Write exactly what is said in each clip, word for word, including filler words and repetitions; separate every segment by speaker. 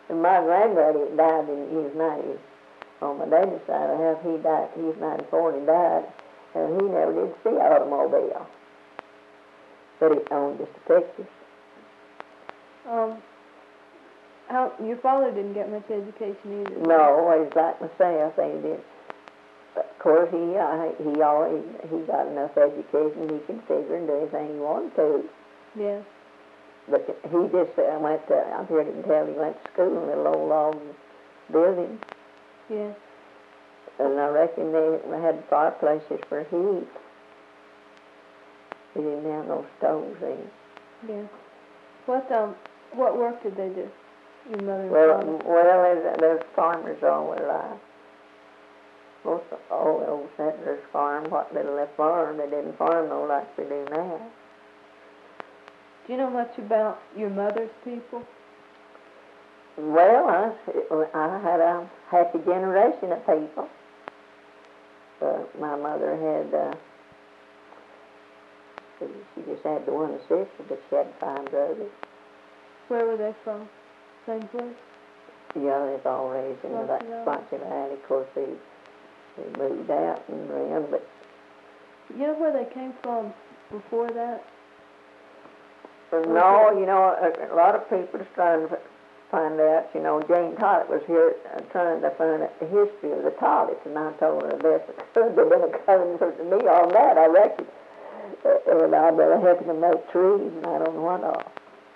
Speaker 1: And my granddaddy died in he was ninety. On my daddy's side of the house, he died. He was ninety-four and he died, and he never did see an automobile. But he owned just a picture.
Speaker 2: Um, how your father didn't get much education either.
Speaker 1: No, he's like myself. He did. But of course, he uh, he always he got enough education he could figure and do anything he wanted to.
Speaker 2: Yeah.
Speaker 1: But he just uh, went to. I heard him tell he went to school in a little log building.
Speaker 2: Yeah.
Speaker 1: And I reckon they had fireplaces for heat. They didn't have no stoves in.
Speaker 2: Yeah. What um what work did they do? Your mother and
Speaker 1: Well,
Speaker 2: father?
Speaker 1: well, there's, there's farmers all their life. Most of all the old settlers farmed what little they farmed. They didn't farm no like we do now.
Speaker 2: Do you know much about your mother's people?
Speaker 1: Well, I, I had a happy generation of people. Uh, my mother had, uh, she just had the one sister, but she had five brothers.
Speaker 2: Where were they from? Same place?
Speaker 1: Yeah, they're all raised in the Squatchy Valley. Of course, they, they moved out and ran, but...
Speaker 2: You know where they came from before that?
Speaker 1: No, you know, a, a lot of people are trying to find out. You know, Jane Tollett was here uh, trying to find out the history of the Tollets, and I told her this. They've been a coming for me on that, I reckon. Uh, and I've been helping them make trees, and I don't know what all.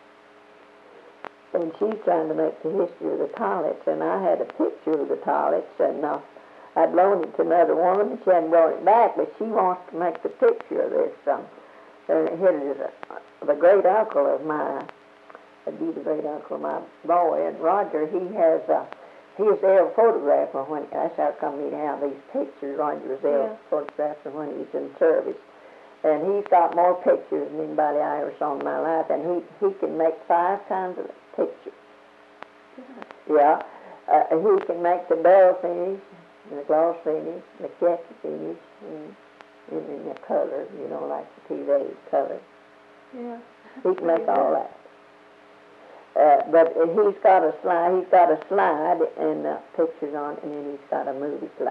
Speaker 1: And she's trying to make the history of the Tollets, and I had a picture of the Tollets, and uh, I'd loaned it to another woman, and she hadn't brought it back, but she wants to make the picture of this. Um, and it is a, the great uncle of my, I'd be the great uncle of my boy, and Roger, he has, uh, he was their photographer when, that's how come he'd have these pictures. Roger was their
Speaker 2: yeah.
Speaker 1: photographer when he was in service. And he's got more pictures than anybody I ever saw in my life, and he, he can make five kinds of pictures. Yeah. Uh, he can make the bell finish, and the gloss finish, the khaki finish, and, and, and the color, you know, like the T V color.
Speaker 2: Yeah.
Speaker 1: He can make all that. Uh, but he's got a slide, he's got a slide and uh, pictures on it, and then he's got a movie slide.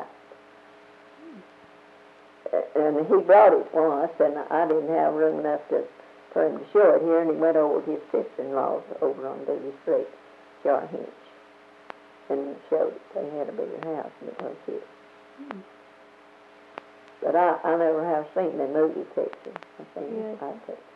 Speaker 1: Uh, and he brought it once, and I didn't have room enough to, for him to show it here, and he went over with his sister-in-law over on Daly Street, Jar Hinch, and showed it. They had a bigger house than it was here.
Speaker 2: Mm.
Speaker 1: But I, I never have seen the movie picture. I've seen
Speaker 2: yeah.
Speaker 1: the slide picture.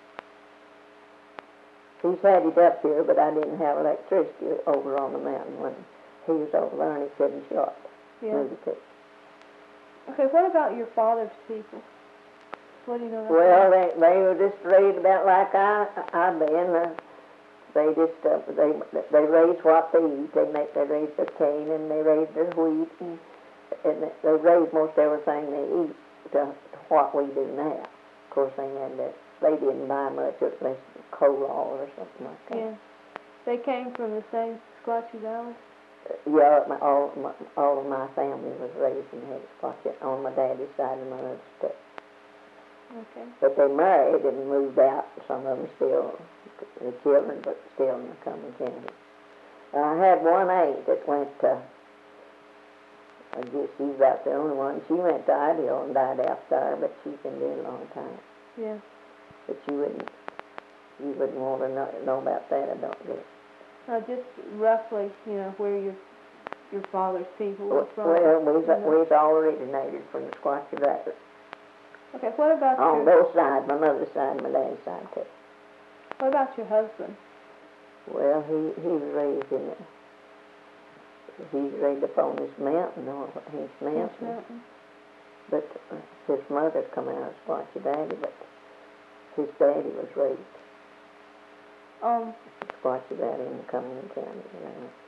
Speaker 1: He's had it up here, but I didn't have electricity over on the mountain when he was over there and he couldn't show it.
Speaker 2: Yeah.
Speaker 1: Movie picture.
Speaker 2: Okay, what about your father's people? What do you know about
Speaker 1: Well,
Speaker 2: them?
Speaker 1: they, they were just raised about like I, I've been. Uh, they just, uh, they they raise what they eat. They make, they raise their cane and they raise their wheat and, and they raise most everything they eat to, to what we do now. Of course, they had that. They didn't buy much unless cola or something like that.
Speaker 2: Yeah. They came from the same Squatchy Valley?
Speaker 1: Yeah, my, all, my, all of my family was raised in Squatchy on my daddy's side and my mother's too.
Speaker 2: Okay.
Speaker 1: But they married and moved out. Some of them still, the children, but still in the Cumberland County. I had one aide that went to, I guess she's about the only one. She went to Idaho and died out there, but she's been there a long time.
Speaker 2: Yeah.
Speaker 1: But you wouldn't, you wouldn't want to know, know about that, I don't guess.
Speaker 2: Uh, just roughly, you know, where your your father's people were from.
Speaker 1: Well, we've,
Speaker 2: you know.
Speaker 1: we've all originated from the Squatchy Valley.
Speaker 2: Okay, what about
Speaker 1: On
Speaker 2: your...
Speaker 1: both sides, my mother's side and my dad's side too.
Speaker 2: What about your husband?
Speaker 1: Well, he, he was raised in, he was raised up on this mountain, or Hinch Mountain.
Speaker 2: Hinch Mountain.
Speaker 1: But uh, his mother come out of Squatchy Valley, but his daddy was raised
Speaker 2: Um,
Speaker 1: in Squatchy Valley in Cumberland County. You know.